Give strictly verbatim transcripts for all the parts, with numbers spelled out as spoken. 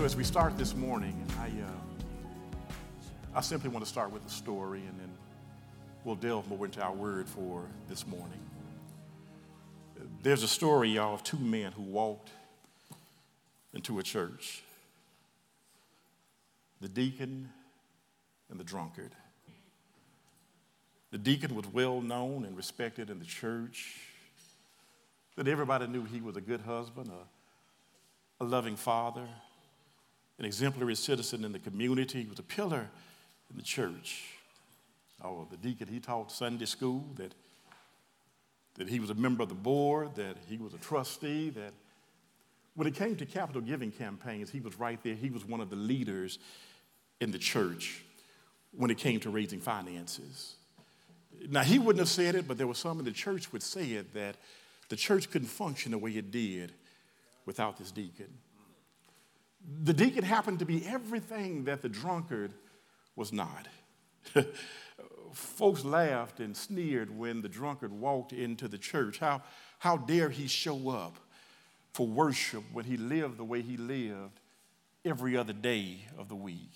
So as we start this morning, I uh, I simply want to start with a story, and then we'll delve more into our word for this morning. There's a story, y'all, of two men who walked into a church, the deacon and the drunkard. The deacon was well known and respected in the church, that everybody knew he was a good husband, a, a loving father, an exemplary citizen in the community. He was a pillar in the church. Oh, the deacon, he taught Sunday school, that, that he was a member of the board, that he was a trustee, that when it came to capital giving campaigns, he was right there. He was one of the leaders in the church when it came to raising finances. Now, he wouldn't have said it, but there were some in the church would say it, that the church couldn't function the way it did without this deacon. The deacon happened to be everything that the drunkard was not. Folks laughed and sneered when the drunkard walked into the church. How, how dare he show up for worship when he lived the way he lived every other day of the week?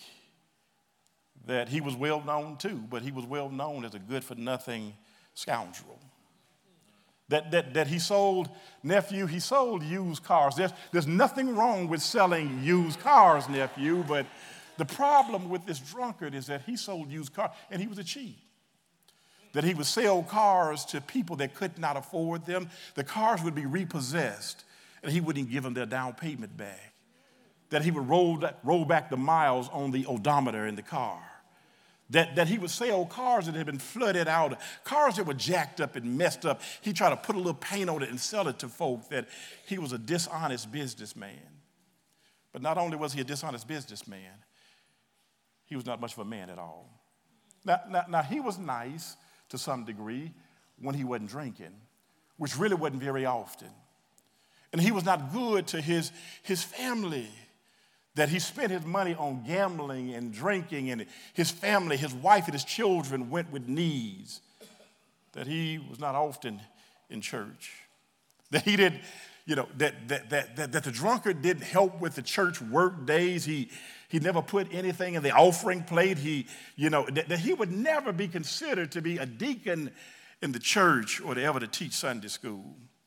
That he was well known too, but he was well known as a good-for-nothing scoundrel. That, that, that he sold, nephew, he sold used cars. There's, there's nothing wrong with selling used cars, nephew, but the problem with this drunkard is that he sold used cars, and he was a cheat. That he would sell cars to people that could not afford them. The cars would be repossessed, and he wouldn't give them their down payment back. That he would roll, roll back the miles on the odometer in the car. That, that he would sell cars that had been flooded out, cars that were jacked up and messed up. He tried to put a little paint on it and sell it to folk. That he was a dishonest businessman. But not only was he a dishonest businessman, he was not much of a man at all. Now, now, now he was nice to some degree when he wasn't drinking, which really wasn't very often. And he was not good to his, his family. That he spent his money on gambling and drinking, and his family, his wife and his children went with needs. That he was not often in church. That he did, you know, that that that that, that the drunkard didn't help with the church work days. He he never put anything in the offering plate. He, you know, that, that he would never be considered to be a deacon in the church or to ever to teach Sunday school.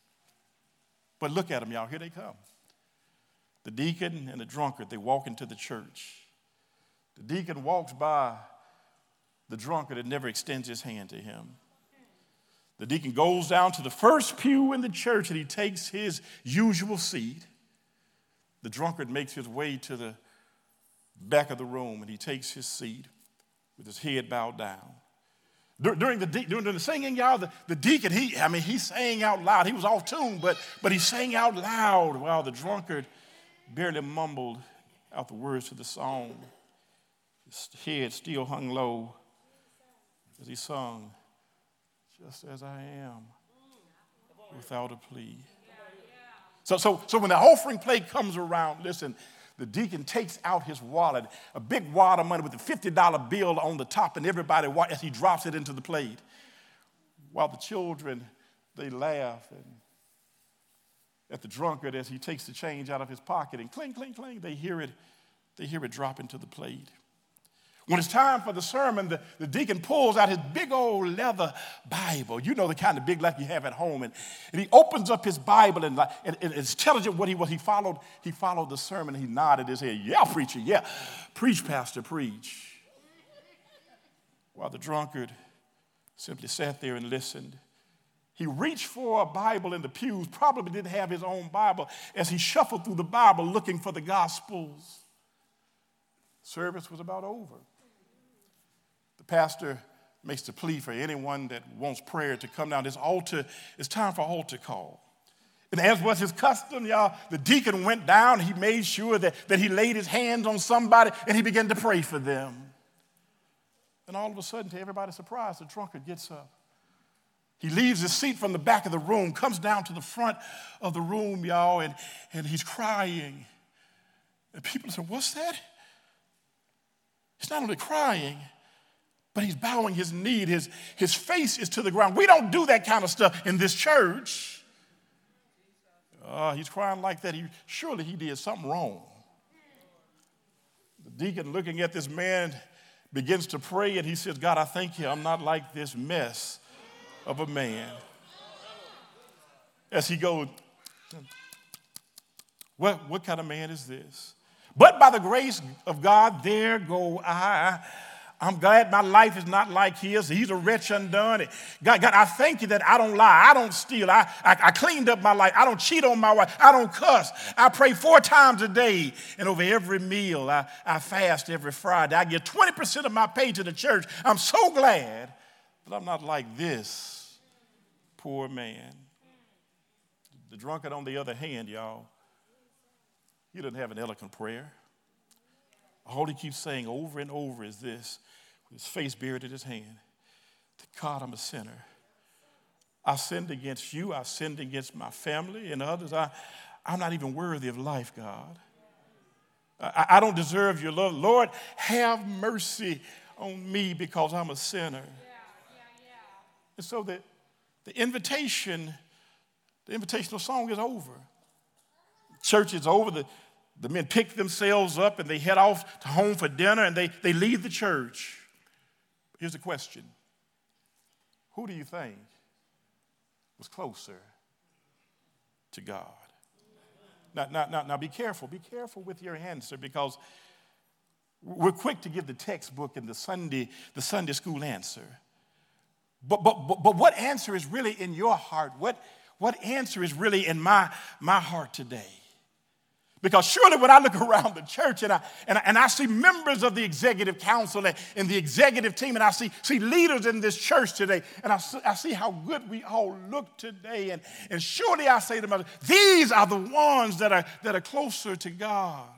But look at them, y'all. Here they come. The deacon and the drunkard, they walk into the church. The deacon walks by the drunkard and never extends his hand to him. The deacon goes down to the first pew in the church and he takes his usual seat. The drunkard makes his way to the back of the room and he takes his seat with his head bowed down. During the, during the singing, y'all, the, the deacon, he, I mean, he sang out loud. He was off tune, but, but he sang out loud while the drunkard barely mumbled out the words to the song. His head still hung low as he sung, "Just as I am, without a plea." So, so, so when the offering plate comes around, listen, the deacon takes out his wallet, a big wad of money with a fifty dollar bill on the top, and everybody, as he drops it into the plate, while the children, they laugh and at the drunkard as he takes the change out of his pocket, and cling, cling, cling, they hear it, they hear it drop into the plate. When it's time for the sermon, the, the deacon pulls out his big old leather Bible. You know the kind of big like you have at home. And, and he opens up his Bible, and, like, and, and it's intelligent what he was. He followed, he followed the sermon, and he nodded his head. "Yeah, preacher, yeah. Preach, pastor, preach." While the drunkard simply sat there and listened. He reached for a Bible in the pews, probably didn't have his own Bible, as he shuffled through the Bible looking for the Gospels. Service was about over. The pastor makes the plea for anyone that wants prayer to come down. This altar, it's time for altar call. And as was his custom, y'all, the deacon went down. He made sure that, that he laid his hands on somebody, and he began to pray for them. And all of a sudden, to everybody's surprise, the drunkard gets up. He leaves his seat from the back of the room, comes down to the front of the room, y'all, and, and he's crying. And people say, "What's that?" He's not only crying, but he's bowing his knee. His, his face is to the ground. We don't do that kind of stuff in this church. Uh, he's crying like that. He, surely he did something wrong. deacon, looking at this man, begins to pray, and he says, God, I thank you. I'm not like this mess of a man. As he goes, what, what kind of man is this? But by the grace of God, there go I. I'm glad my life is not like his. He's a wretch undone. God, God, I thank you that I don't lie. I don't steal. I, I, I cleaned up my life. I don't cheat on my wife. I don't cuss. I pray four times a day. And over every meal, I, I fast every Friday. I give twenty percent of my pay to the church. I'm so glad that I'm not like this poor man. The drunkard, on the other hand, y'all, he doesn't have an eloquent prayer. All he keeps saying over and over is this, with his face buried in his hand. God, I'm a sinner. I sinned against you. I sinned against my family and others. I, I'm not even worthy of life, God. I, I don't deserve your love. Lord, have mercy on me because I'm a sinner. Yeah, yeah, yeah. And so the, the invitation, the invitational song is over. Church is over. The, the men pick themselves up and they head off to home for dinner and they, they leave the church. Here's the question. Who do you think was closer to God? Now, now, now, now be careful. Be careful with your answer because we're quick to give the textbook and the Sunday, the Sunday school answer. But, but, but, but what answer is really in your heart? What, what answer is really in my, my heart today? Because surely when I look around the church and I, and I, and I see members of the executive council and, and the executive team and I see, see leaders in this church today and I see, I see how good we all look today and, and surely I say to myself, these are the ones that are, that are closer to God.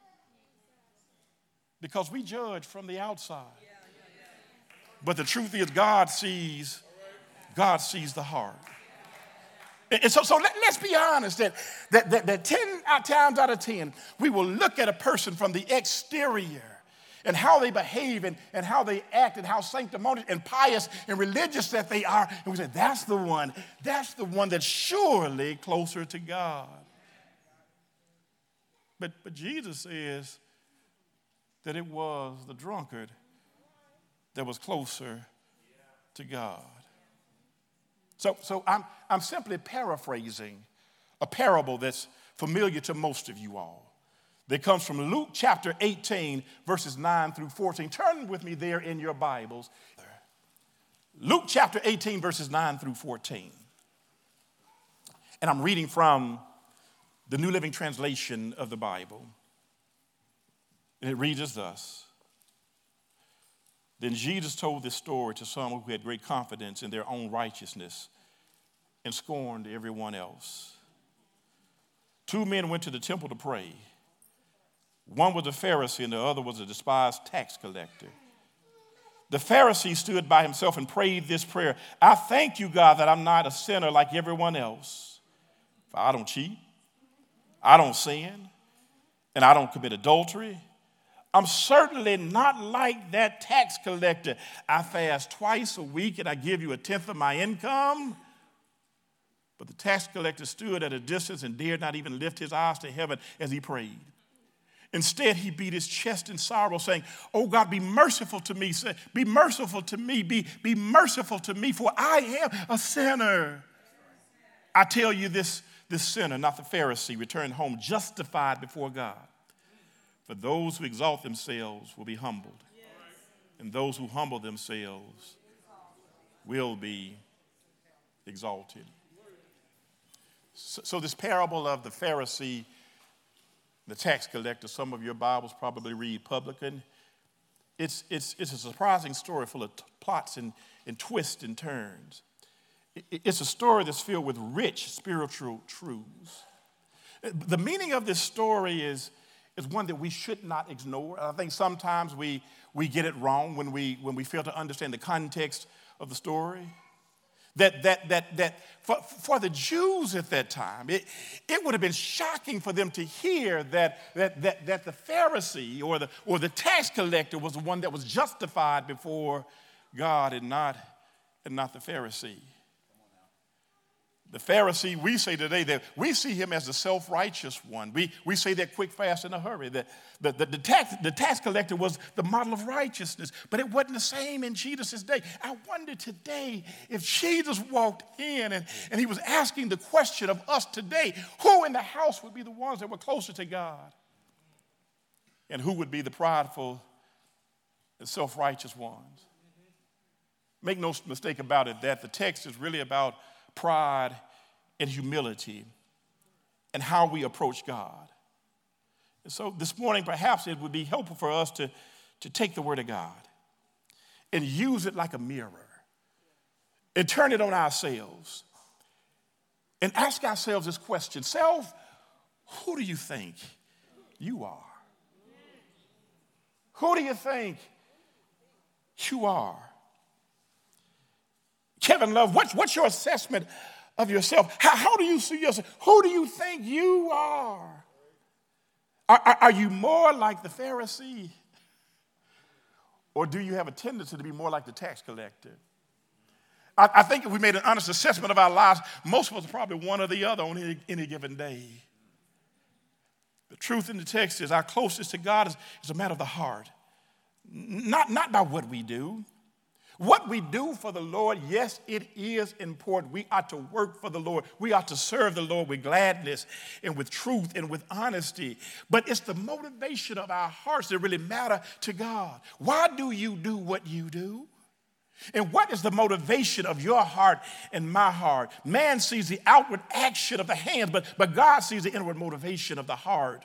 Because we judge from the outside. But the truth is God sees, God sees the heart. And so, so let, let's be honest that, that, that, that ten times out of ten, we will look at a person from the exterior and how they behave and, and how they act and how sanctimonious and pious and religious that they are. And we say, that's the one, that's the one that's surely closer to God. But, but Jesus says that it was the drunkard that was closer to God. So, so I'm, I'm simply paraphrasing a parable that's familiar to most of you all. That comes from Luke chapter eighteen, verses nine through fourteen. Turn with me there in your Bibles. Luke chapter eighteen, verses nine through fourteen. And I'm reading from the New Living Translation of the Bible. And it reads as thus. Then Jesus told this story to some who had great confidence in their own righteousness and scorned everyone else. Two men went to the temple to pray. One was a Pharisee and the other was a despised tax collector. The Pharisee stood by himself and prayed this prayer. I thank you, God, that I'm not a sinner like everyone else. For I don't cheat, I don't sin, and I don't commit adultery. I'm certainly not like that tax collector. I fast twice a week and I give you a tenth of my income. But the tax collector stood at a distance and dared not even lift his eyes to heaven as he prayed. Instead, he beat his chest in sorrow, saying, oh God, be merciful to me. Be merciful to me. Be, be merciful to me, for I am a sinner. I tell you, this, this sinner, not the Pharisee, returned home justified before God. For those who exalt themselves will be humbled, and those who humble themselves will be exalted. So, so this parable of the Pharisee, the tax collector, some of your Bibles probably read publican. It's, it's, it's a surprising story full of t- plots and, and twists and turns. It, it's a story that's filled with rich spiritual truths. The meaning of this story is is one that we should not ignore. I think sometimes we, we get it wrong when we, when we fail to understand the context of the story. That, that, that, that for, for the Jews at that time, it, it would have been shocking for them to hear that, that, that, that the Pharisee or the, or the tax collector was the one that was justified before God and not, and not the Pharisee. The Pharisee, we say today that we see him as the self-righteous one. We, we say that quick, fast, in a hurry. The, the, the, the, tax, the tax collector was the model of righteousness, but it wasn't the same in Jesus' day. I wonder today if Jesus walked in and, and he was asking the question of us today, who in the house would be the ones that were closer to God? And who would be the prideful and self-righteous ones? Make no mistake about it that the text is really about pride and humility and how we approach God. And so this morning, perhaps it would be helpful for us to, to take the Word of God and use it like a mirror and turn it on ourselves and ask ourselves this question: self, who do you think you are? Who do you think you are? Kevin Love, what's, what's your assessment of yourself? How, how do you see yourself? Who do you think you are? Are, are? are you more like the Pharisee? Or do you have a tendency to be more like the tax collector? I, I think if we made an honest assessment of our lives, most of us are probably one or the other on any, any given day. The truth in the text is our closest to God is, is a matter of the heart, not, not by what we do. What we do for the Lord, yes, it is important. We ought to work for the Lord. We ought to serve the Lord with gladness and with truth and with honesty. But it's the motivation of our hearts that really matter to God. Why do you do what you do? And what is the motivation of your heart and my heart? Man sees the outward action of the hands, but, but God sees the inward motivation of the heart.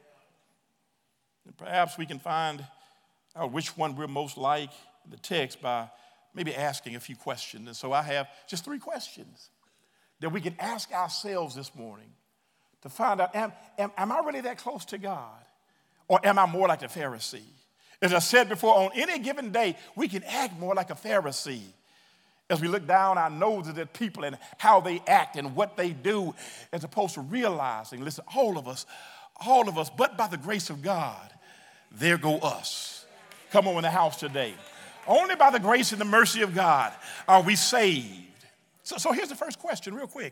And perhaps we can find out which one we're most like in the text by maybe asking a few questions. And so I have just three questions that we can ask ourselves this morning to find out, am, am, am I really that close to God? Or am I more like the Pharisee? As I said before, on any given day, we can act more like a Pharisee as we look down our noses at people and how they act and what they do, as opposed to realizing, listen, all of us, all of us, but by the grace of God, there go us. Come on in the house today. Only by the grace and the mercy of God are we saved. So, so here's the first question real quick.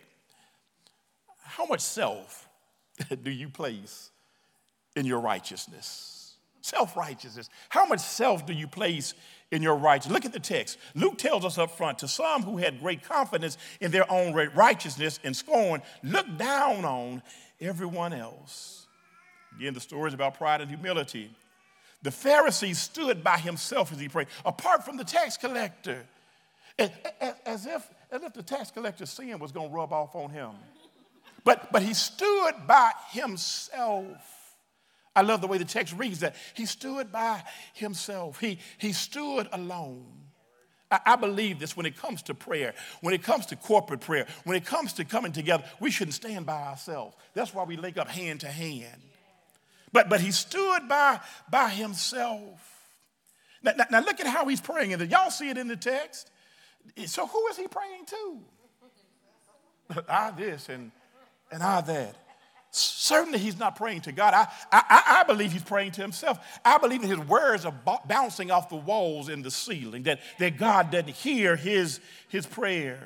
How much self do you place in your righteousness? Self-righteousness. How much self do you place in your righteousness? Look at the text. Luke tells us up front, to some who had great confidence in their own righteousness and scorn, look down on everyone else. Again, the story is about pride and humility. The Pharisee stood by himself as he prayed, apart from the tax collector, as, as, if, as if the tax collector's sin was going to rub off on him. But, but he stood by himself. I love the way the text reads that. He stood by himself. He, he stood alone. I, I believe this when it comes to prayer, when it comes to corporate prayer, when it comes to coming together, we shouldn't stand by ourselves. That's why we link up hand to hand. But, but he stood by, by himself. Now, now, now look at how he's praying. And y'all see it in the text. So who is he praying to? I this and, and I that. Certainly he's not praying to God. I, I, I believe he's praying to himself. I believe that his words are b- bouncing off the walls and the ceiling, that, that God doesn't hear his, his prayer.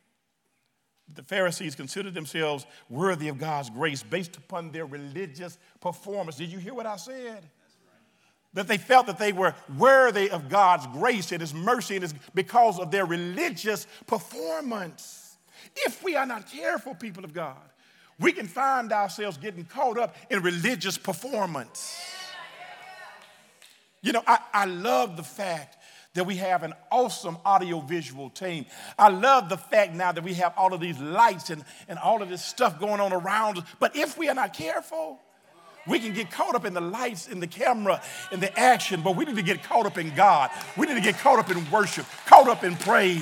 The Pharisees considered themselves worthy of God's grace based upon their religious performance. Did you hear what I said? That's right. That they felt that they were worthy of God's grace and his mercy and his, because of their religious performance. If we are not careful, people of God, we can find ourselves getting caught up in religious performance. You know, I, I love the fact that we have an awesome audiovisual team. I love the fact now that we have all of these lights and, and all of this stuff going on around us. But if we are not careful, we can get caught up in the lights, in the camera, in the action. But we need to get caught up in God. We need to get caught up in worship, caught up in praise.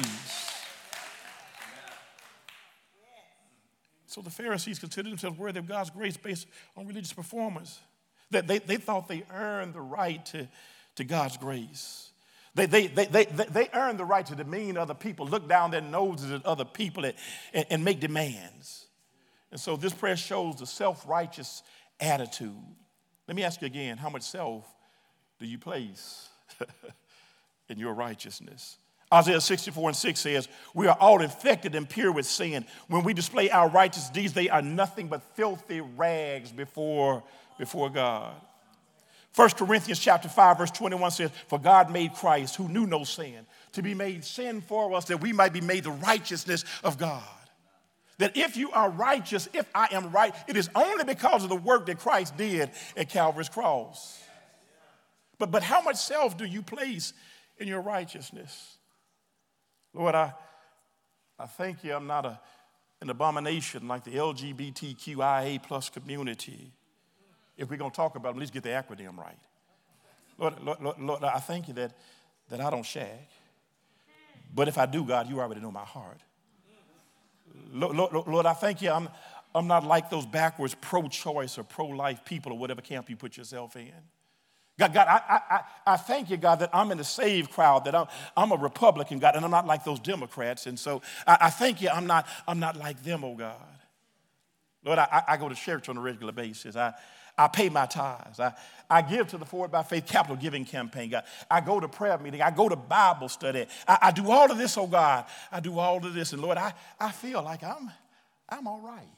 So the Pharisees considered themselves worthy of God's grace based on religious performance. That they, they thought they earned the right to, to God's grace. They, they, they, they, they earned the right to demean other people, look down their noses at other people and, and, and make demands. And so this prayer shows the self-righteous attitude. Let me ask you again, how much self do you place in your righteousness? Isaiah sixty-four and six says, we are all infected and pure with sin. When we display our righteous deeds, they are nothing but filthy rags before, before God. First Corinthians chapter five, verse twenty-one says, for God made Christ, who knew no sin, to be made sin for us, that we might be made the righteousness of God. That if you are righteous, if I am right, it is only because of the work that Christ did at Calvary's cross. But, but how much self do you place in your righteousness? Lord, I, I thank you I'm not a, an abomination like the L G B T Q I A plus community. If we're going to talk about it, at least get the acronym right. Lord, Lord, Lord, Lord, I thank you that, that I don't shag. But if I do, God, you already know my heart. Lord, Lord, Lord I thank you I'm, I'm not like those backwards pro-choice or pro-life people or whatever camp you put yourself in. God, God, I, I, I thank you, God, that I'm in the saved crowd, that I'm, I'm a Republican, God, and I'm not like those Democrats. And so I, I thank you I'm not, I'm not like them, oh God. Lord, I, I go to church on a regular basis. I, I pay my tithes. I, I give to the Forward by Faith Capital Giving Campaign, God. I go to prayer meeting. I go to Bible study. I, I do all of this, oh God. I do all of this. And Lord, I, I feel like I'm, I'm all right.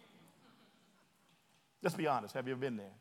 Let's be honest. Have you ever been there?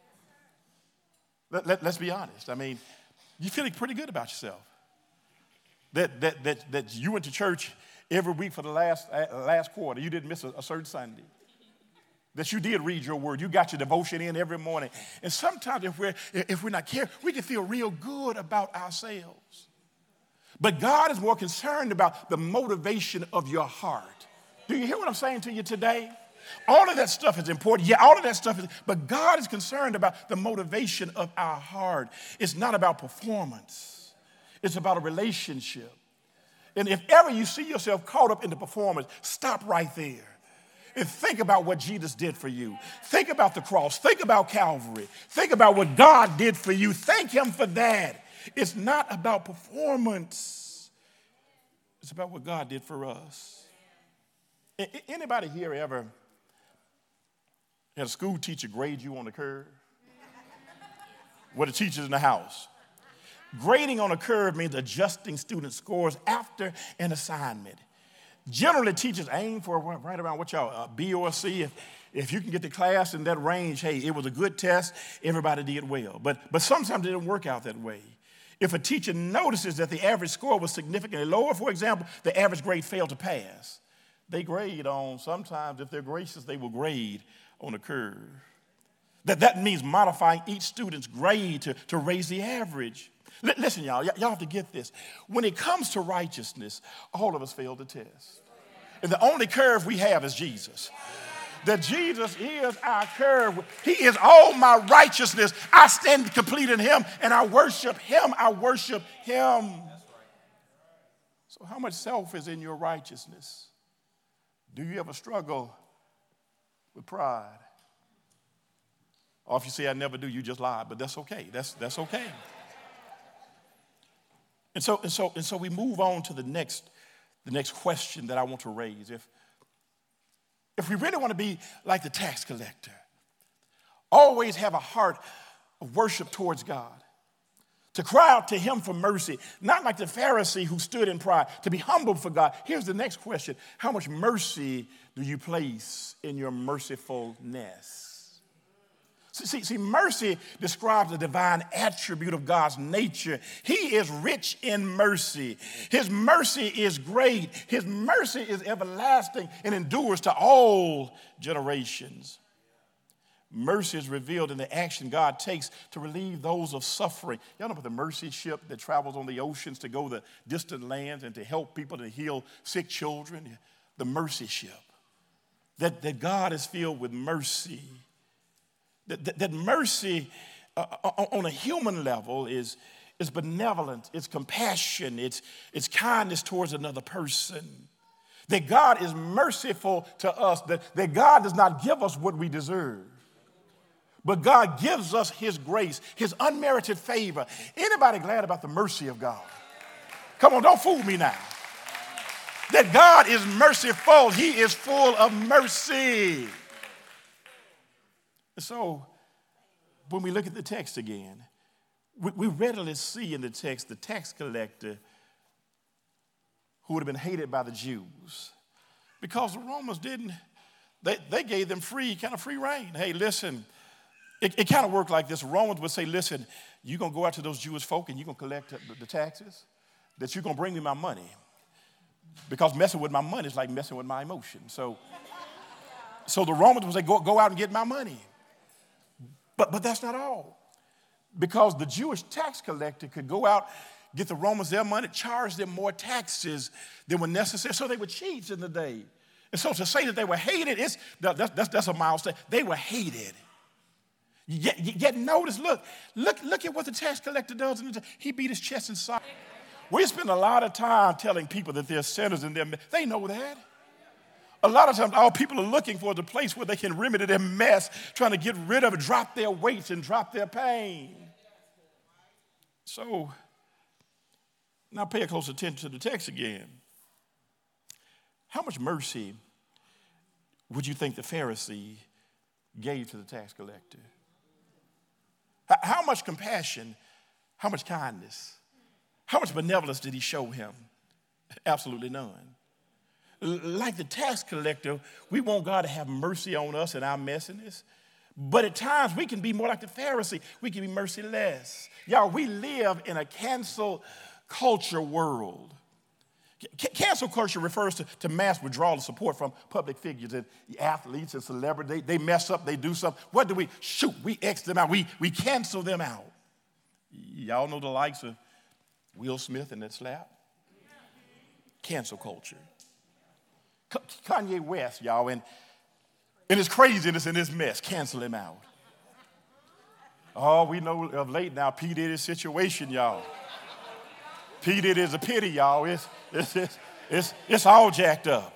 Let, let, let's be honest. I mean, you're feeling pretty good about yourself. That, that, that, that you went to church every week for the last, uh, last quarter. You didn't miss a, a certain Sunday. That you did read your word. You got your devotion in every morning. And sometimes if we're, if we're not careful, we can feel real good about ourselves. But God is more concerned about the motivation of your heart. Do you hear what I'm saying to you today? All of that stuff is important. Yeah, all of that stuff is, but God is concerned about the motivation of our heart. It's not about performance. It's about a relationship. And if ever you see yourself caught up in the performance, stop right there. And think about what Jesus did for you. Think about the cross. Think about Calvary. Think about what God did for you. Thank him for that. It's not about performance. It's about what God did for us. Anybody here ever had a school teacher grade you on the curve? What the teachers in the house. Grading on a curve means adjusting student scores after an assignment. Generally, teachers aim for right around what y'all, uh, B or C. If, if you can get the class in that range, hey, it was a good test, everybody did well. But, but sometimes it didn't work out that way. If a teacher notices that the average score was significantly lower, for example, the average grade failed to pass, they grade on, sometimes if they're gracious, they will grade on a curve. That, that means modifying each student's grade to, to raise the average. L- listen, y'all, y- y'all have to get this. When it comes to righteousness, all of us fail the test. And the only curve we have is Jesus. That Jesus is our curve. He is all my righteousness. I stand complete in him, and I worship him. I worship him. So how much self is in your righteousness? Do you ever struggle with pride? Or if you say, I never do, you just lied. But that's okay. That's, that's okay. And so, and, so, and so we move on to the next, the next question that I want to raise. If, if we really want to be like the tax collector, always have a heart of worship towards God, to cry out to him for mercy, not like the Pharisee who stood in pride, to be humbled for God. Here's the next question. How much mercy do you place in your mercifulness? See, see, mercy describes the divine attribute of God's nature. He is rich in mercy. His mercy is great. His mercy is everlasting and endures to all generations. Mercy is revealed in the action God takes to relieve those of suffering. Y'all know about the mercy ship that travels on the oceans to go to distant lands and to help people to heal sick children? The mercy ship. That, that God is filled with mercy. That, that, that mercy uh, on a human level is, is benevolent, it's compassion, it's, it's kindness towards another person. That God is merciful to us, that, that God does not give us what we deserve. But God gives us his grace, his unmerited favor. Anybody glad about the mercy of God? Come on, don't fool me now. That God is merciful. He is full of mercy. So when we look at the text again, we, we readily see in the text the tax collector who would have been hated by the Jews because the Romans didn't, they, they gave them free, kind of free reign. Hey, listen, it, it kind of worked like this. Romans would say, listen, you're going to go out to those Jewish folk and you're going to collect the, the taxes, that you're going to bring me my money. Because messing with my money is like messing with my emotions. So, so the Romans would say, go, go out and get my money. But, but that's not all. Because the Jewish tax collector could go out, get the Romans their money, charge them more taxes than were necessary. So they were cheats in the day. And so to say that they were hated, it's, that's, that's, that's a mild statement. They were hated. Yet, yet notice, look, look, look at what the tax collector does. He beat his chest inside. We spend a lot of time telling people that they're sinners and they're, they know that. A lot of times all people are looking for is a place where they can remedy their mess, trying to get rid of it, drop their weights and drop their pain. So now pay a close attention to the text again. How much mercy would you think the Pharisee gave to the tax collector? How much compassion, how much kindness, how much benevolence did he show him? Absolutely none. Like the tax collector, we want God to have mercy on us and our messiness. But at times we can be more like the Pharisee. We can be merciless. Y'all, we live in a cancel culture world. C- cancel culture refers to, to mass withdrawal of support from public figures and athletes and celebrities. They, they mess up, they do something. What do we? Shoot, we X them out. We, we cancel them out. Y'all know the likes of Will Smith and that slap? Cancel culture. Kanye West, y'all, and, and his craziness and his mess, cancel him out. Oh, we know of late now, P. Diddy's situation, y'all. P. Diddy is a pity, y'all. It's, it's, it's, it's, it's all jacked up.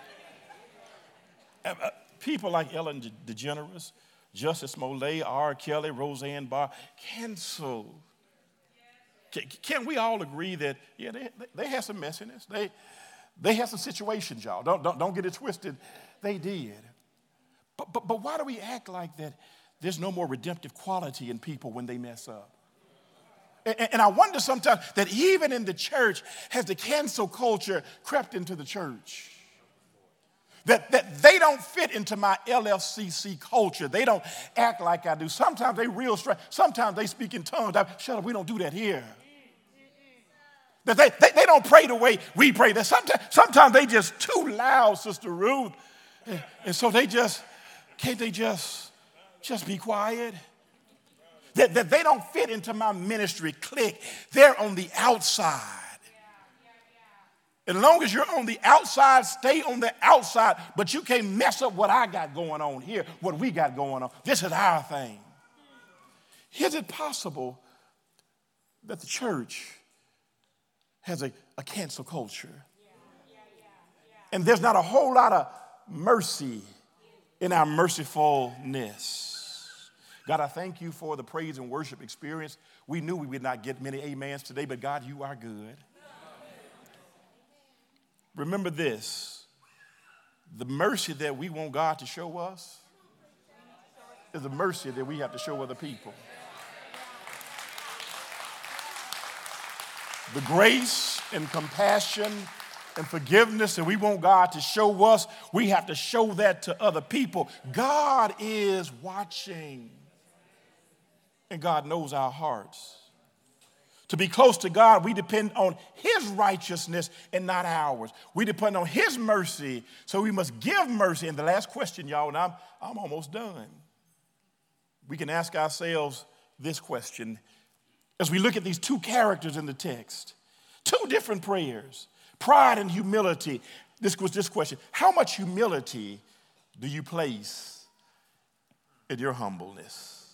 People like Ellen DeGeneres, Justice Smollett, R. Kelly, Roseanne Barr, cancel. Can we all agree that, yeah, they, they had some messiness. They, they had some situations, y'all. Don't, don't, don't get it twisted. They did. But, but, but why do we act like that there's no more redemptive quality in people when they mess up? And, and I wonder sometimes that even in the church, has the cancel culture crept into the church? That, that they don't fit into my L F C C culture. They don't act like I do. Sometimes they real straight. Sometimes they speak in tongues. I, Shut up, we don't do that here. That they, they, they don't pray the way we pray. That sometimes, sometimes they just too loud, Sister Ruth. And, and so they just, can't they just, just be quiet? That, that they don't fit into my ministry clique. They're on the outside. As long as you're on the outside, stay on the outside, but you can't mess up what I got going on here, what we got going on. This is our thing. Is it possible that the church has a, a cancel culture? And there's not a whole lot of mercy in our mercifulness. God, I thank you for the praise and worship experience. We knew we would not get many amens today, but God, you are good. Remember this, the mercy that we want God to show us is the mercy that we have to show other people. The grace and compassion and forgiveness that we want God to show us, we have to show that to other people. God is watching, and God knows our hearts. To be close to God, we depend on his righteousness and not ours. We depend on his mercy, so we must give mercy. And the last question, y'all, and I'm, I'm almost done. We can ask ourselves this question as we look at these two characters in the text. Two different prayers, pride and humility. This was this question: how much humility do you place in your humbleness?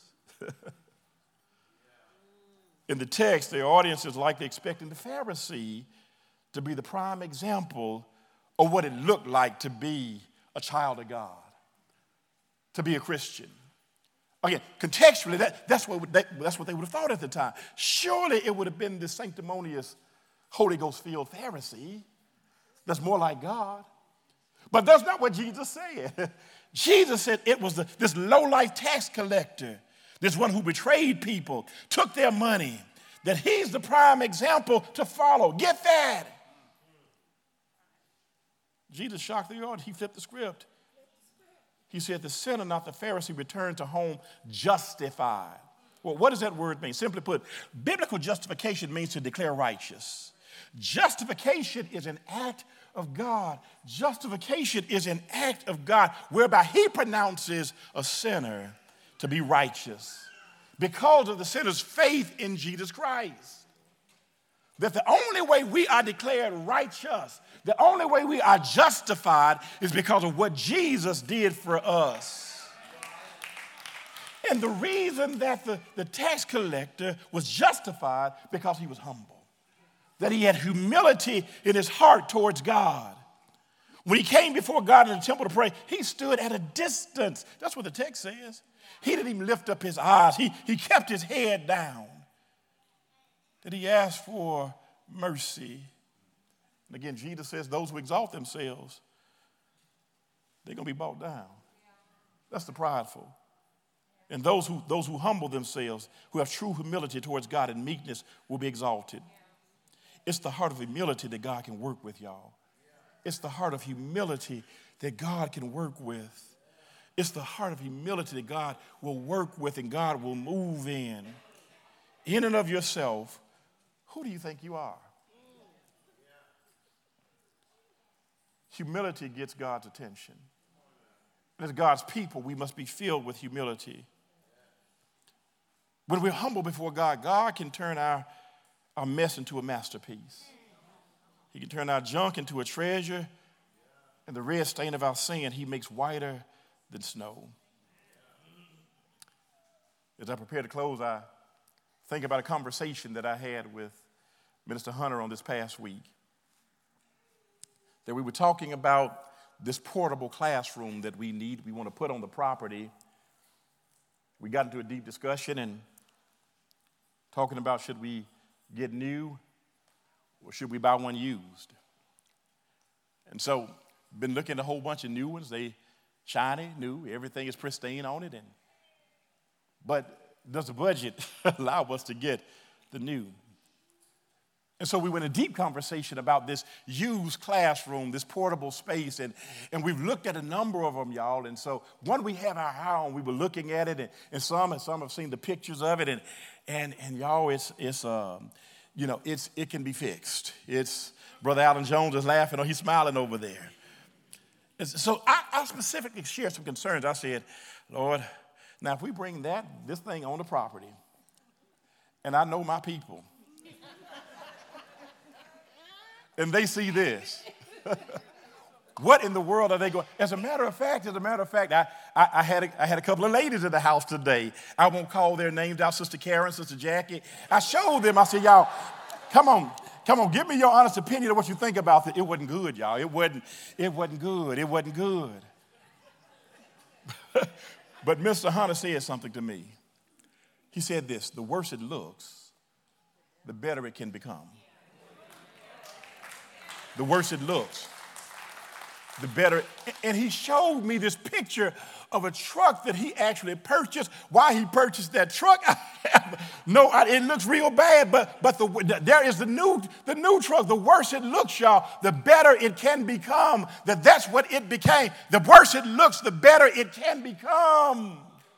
In the text, the audience is likely expecting the Pharisee to be the prime example of what it looked like to be a child of God, to be a Christian. Again, contextually, that, that's, what, that, that's what they would have thought at the time. Surely it would have been the sanctimonious, Holy Ghost-filled Pharisee that's more like God. But that's not what Jesus said. Jesus said it was the, this low-life tax collector, this one who betrayed people, took their money, that he's the prime example to follow. Get that. Jesus shocked the audience. He flipped the script. He said, the sinner, not the Pharisee, returned to home justified. Well, what does that word mean? Simply put, biblical justification means to declare righteous. Justification is an act of God. Justification is an act of God whereby he pronounces a sinner to be righteous because of the sinner's faith in Jesus Christ. That the only way we are declared righteous, the only way we are justified is because of what Jesus did for us. And the reason that the, the tax collector was justified because he was humble. That he had humility in his heart towards God. When he came before God in the temple to pray, he stood at a distance. That's what the text says. He didn't even lift up his eyes. He, he kept his head down. That he asked for mercy. And again, Jesus says those who exalt themselves, they're going to be brought down. That's the prideful. And those who, those who humble themselves, who have true humility towards God and meekness, will be exalted. It's the heart of humility that God can work with, y'all. It's the heart of humility that God can work with. It's the heart of humility that God will work with and God will move in. In and of yourself, who do you think you are? Humility gets God's attention. As God's people, we must be filled with humility. When we're humble before God, God can turn our, our mess into a masterpiece. He can turn our junk into a treasure, and the red stain of our sin he makes whiter than snow. As I prepare to close, I think about a conversation that I had with Minister Hunter on this past week. That we were talking about this portable classroom that we need, we want to put on the property. We got into a deep discussion and talking about should we get new or should we buy one used? And so, been looking at a whole bunch of new ones. They shiny, new, everything is pristine on it. And but does the budget allow us to get the new? And so we went in a deep conversation about this used classroom, this portable space, and, and we've looked at a number of them, y'all. And so one we have our eye on, we were looking at it, and, and some and some have seen the pictures of it, and and and y'all, it's it's um, you know, it's it can be fixed. It's Brother Alan Jones is laughing, or he's smiling over there. And so I, I specifically shared some concerns. I said, Lord, now if we bring that this thing on the property, and I know my people. And they see this. What in the world are they going? As a matter of fact, as a matter of fact, I, I, I, had a, I had a couple of ladies in the house today. I won't call their names out, Sister Karen, Sister Jackie. I showed them, I said, y'all, come on, come on, give me your honest opinion of what you think about it. It wasn't good, y'all. It wasn't, it wasn't good. It wasn't good. But Mister Hunter said something to me. He said this, the worse it looks, the better it can become. The worse it looks, the better. And he showed me this picture of a truck that he actually purchased. Why he purchased that truck, I have no, it looks real bad, but, but the, there is the new, the new truck. The worse it looks, y'all, the better it can become. That that's what it became. The worse it looks, the better it can become.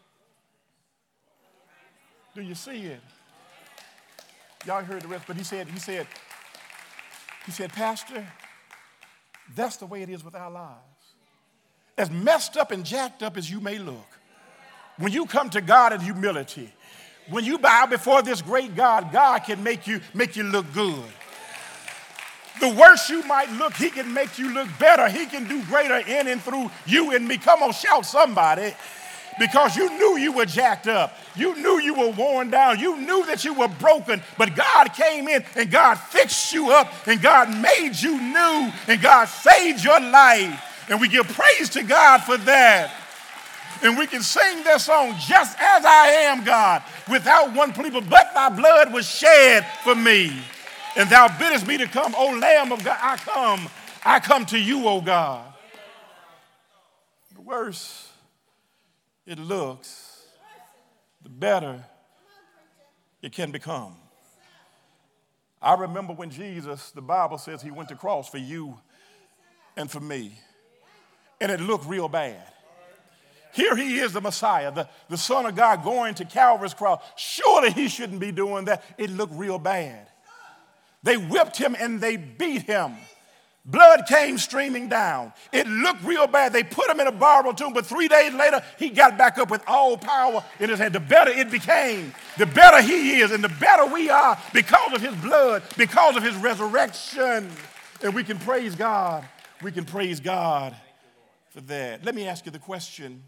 Do you see it? Y'all heard the rest, but he said, he said, He said, Pastor, that's the way it is with our lives. As messed up and jacked up as you may look, when you come to God in humility, when you bow before this great God, God can make you, make you look good. The worse you might look, he can make you look better. He can do greater in and through you and me. Come on, shout somebody. Because you knew you were jacked up. You knew you were worn down. You knew that you were broken. But God came in and God fixed you up. And God made you new. And God saved your life. And we give praise to God for that. And we can sing that song, just as I am, God, without one plea, but thy blood was shed for me. And thou biddest me to come, O Lamb of God, I come. I come to you, O God. The worse it looks, the better it can become. I remember when Jesus, the Bible says he went to cross for you and for me. And it looked real bad. Here he is, the Messiah, the, the Son of God going to Calvary's cross. Surely he shouldn't be doing that. It looked real bad. They whipped him and they beat him. Blood came streaming down. It looked real bad. They put him in a borrowed tomb, but three days later, he got back up with all power in his hand. The better it became, the better he is, and the better we are because of his blood, because of his resurrection. And we can praise God. We can praise God for that. Let me ask you the question.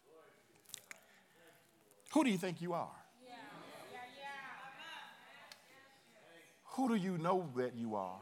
Who do you think you are? Who do you know that you are?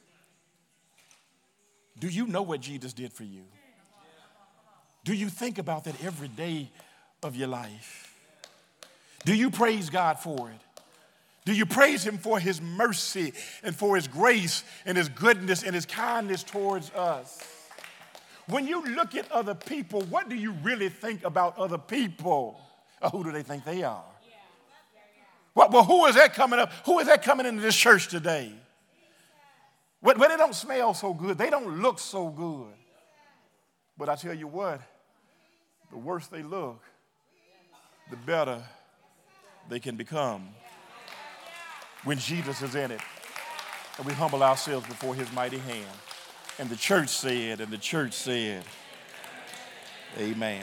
Do you know what Jesus did for you? Do you think about that every day of your life? Do you praise God for it? Do you praise him for his mercy and for his grace and his goodness and his kindness towards us? When you look at other people, what do you really think about other people? Or who do they think they are? Well, well, who is that coming up? Who is that coming into this church today? Well, well, they don't smell so good. They don't look so good. But I tell you what, the worse they look, the better they can become when Jesus is in it. And we humble ourselves before his mighty hand. And the church said, and the church said, amen.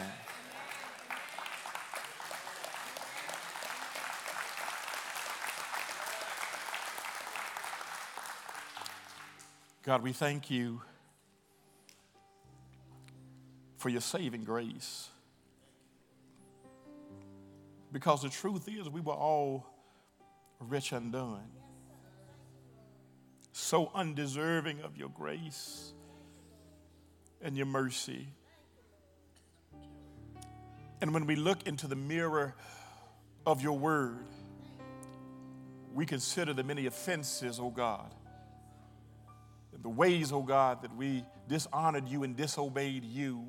God, we thank you for your saving grace. Because the truth is, we were all rich undone, so undeserving of your grace and your mercy. And when we look into the mirror of your word, we consider the many offenses, oh God, the ways, oh God, that we dishonored you and disobeyed you.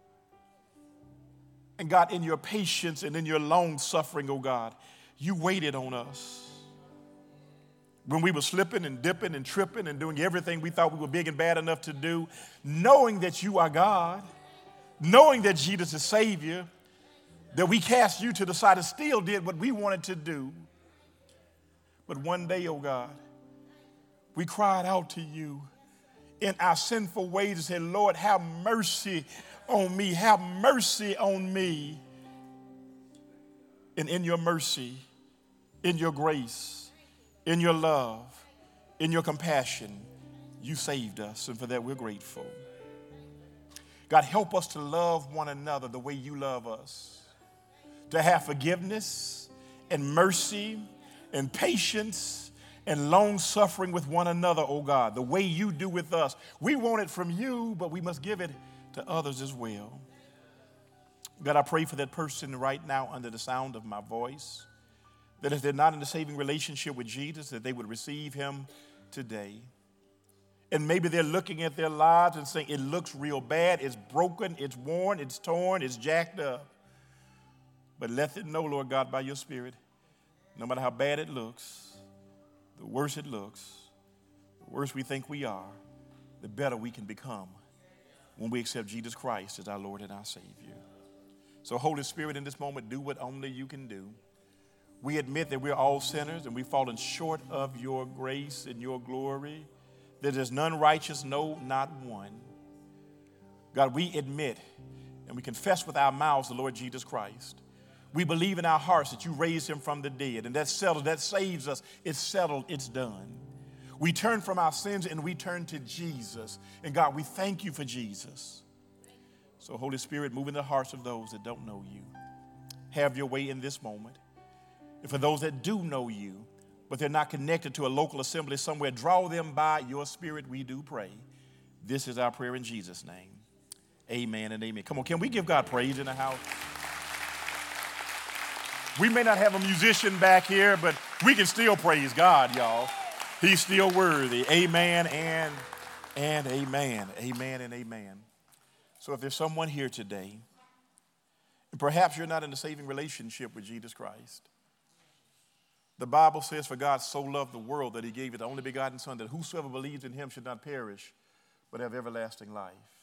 And God, in your patience and in your long suffering, oh God, you waited on us. When we were slipping and dipping and tripping and doing everything we thought we were big and bad enough to do, knowing that you are God, knowing that Jesus is Savior, that we cast you to the side and still did what we wanted to do. But one day, oh God, we cried out to you in our sinful ways and said, Lord, have mercy on me. Have mercy on me. And in your mercy, in your grace, in your love, in your compassion, you saved us. And for that, we're grateful. God, help us to love one another the way you love us. To have forgiveness and mercy and patience and long suffering with one another, oh God, the way you do with us. We want it from you, but we must give it to others as well. God, I pray for that person right now under the sound of my voice, that if they're not in a saving relationship with Jesus, that they would receive him today. And maybe they're looking at their lives and saying, it looks real bad, it's broken, it's worn, it's torn, it's jacked up. But let them know, Lord God, by your Spirit, no matter how bad it looks, the worse it looks, the worse we think we are, the better we can become when we accept Jesus Christ as our Lord and our Savior. So Holy Spirit, in this moment, do what only you can do. We admit that we're all sinners and we've fallen short of your grace and your glory. That there's none righteous, no, not one. God, we admit and we confess with our mouths the Lord Jesus Christ. We believe in our hearts that you raised him from the dead, and that's settled, that saves us. It's settled, it's done. We turn from our sins and we turn to Jesus. And God, we thank you for Jesus. So Holy Spirit, move in the hearts of those that don't know you. Have your way in this moment. And for those that do know you, but they're not connected to a local assembly somewhere, draw them by your Spirit, we do pray. This is our prayer in Jesus' name. Amen and amen. Come on, can we give God praise in the house? We may not have a musician back here, but we can still praise God, y'all. He's still worthy. Amen and, and amen. Amen and amen. So if there's someone here today, and perhaps you're not in a saving relationship with Jesus Christ, the Bible says, for God so loved the world that he gave his only begotten Son, that whosoever believes in him should not perish, but have everlasting life.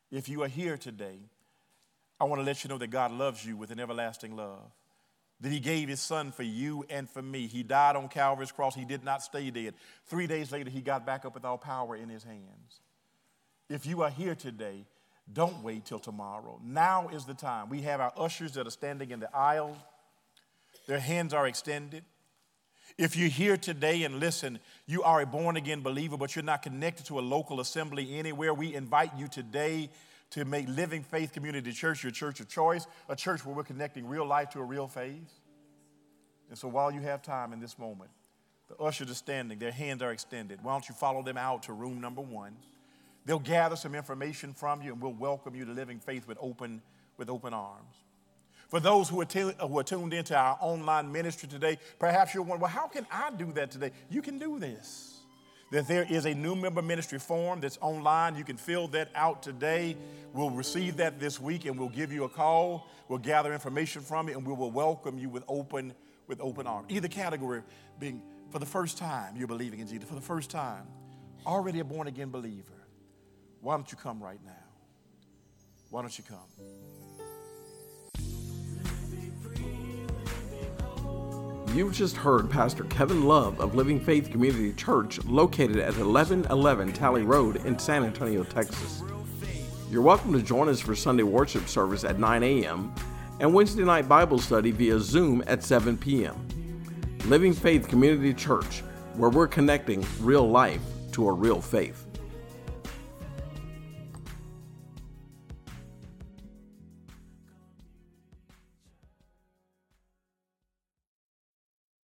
If you are here today, I want to let you know that God loves you with an everlasting love, that he gave his son for you and for me. He died on Calvary's cross. He did not stay dead. Three days later, he got back up with all power in his hands. If you are here today, don't wait till tomorrow. Now is the time. We have our ushers that are standing in the aisle. Their hands are extended. If you're here today and listen, you are a born-again believer, but you're not connected to a local assembly anywhere, we invite you today to make Living Faith Community Church your church of choice, a church where we're connecting real life to a real faith. And so while you have time in this moment, the ushers are standing, their hands are extended. Why don't you follow them out to room number one? They'll gather some information from you, and we'll welcome you to Living Faith with open, with open arms. For those who are, t- who are tuned into our online ministry today, perhaps you're wondering, well, how can I do that today? You can do this. That there is a new member ministry form that's online. You can fill that out today. We'll receive that this week, and we'll give you a call. We'll gather information from you, and we will welcome you with open, with open arms. Either category being for the first time you're believing in Jesus, for the first time, already a born-again believer. Why don't you come right now? Why don't you come? You've just heard Pastor Kevin Love of Living Faith Community Church, located at eleven eleven Talley Road in San Antonio, Texas. You're welcome to join us for Sunday worship service at nine a.m. and Wednesday night Bible study via Zoom at seven p.m. Living Faith Community Church, where we're connecting real life to a real faith.